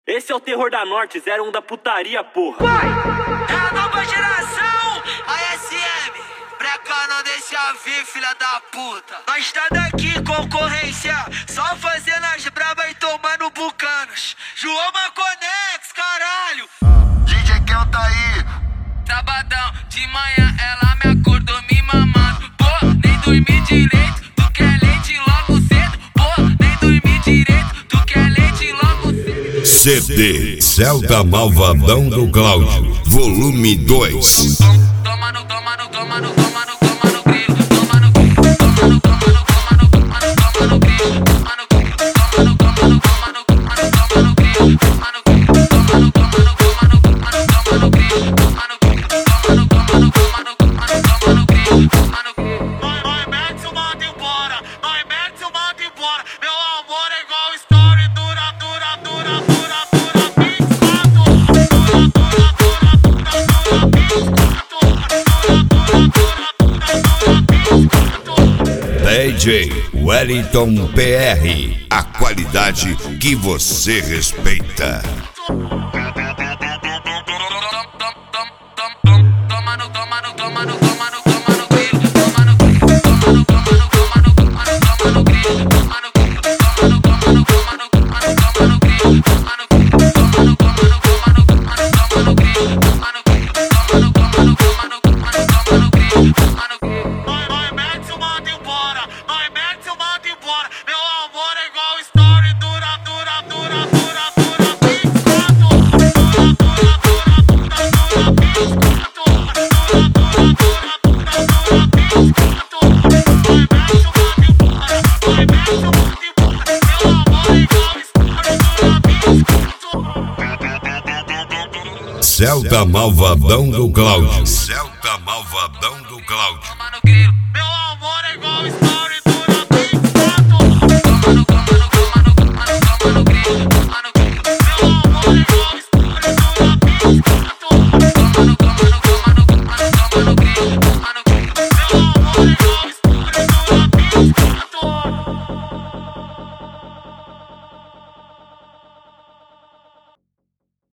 Esse é o terror da Norte, 01 da putaria, porra. Vai! É a nova geração, a SM. Breca não deixa vir, filha da puta. Nós tá daqui, concorrência. Só fazendo as brabas e tomando bucanos. João Maconex, caralho. DJ Kel tá aí. Sabadão, de manhã ela me acordou me mamando. Pô, nem dormi direito, tu quer leite logo cedo. Pô, nem dormi direito, tu quer leite logo cedo. CD Zelda Malvadão do Cláudio, volume 2. Toma no grilo, toma no grilo, toma no grilo, toma no grilo, toma no grilo, toma no grilo, toma no grilo, toma no grilo, toma no DJ Wellington PR, a qualidade que você respeita. Zelda Malvadão do Cláudio. Zelda Malvadão do Cláudio. Toma no grilo, meu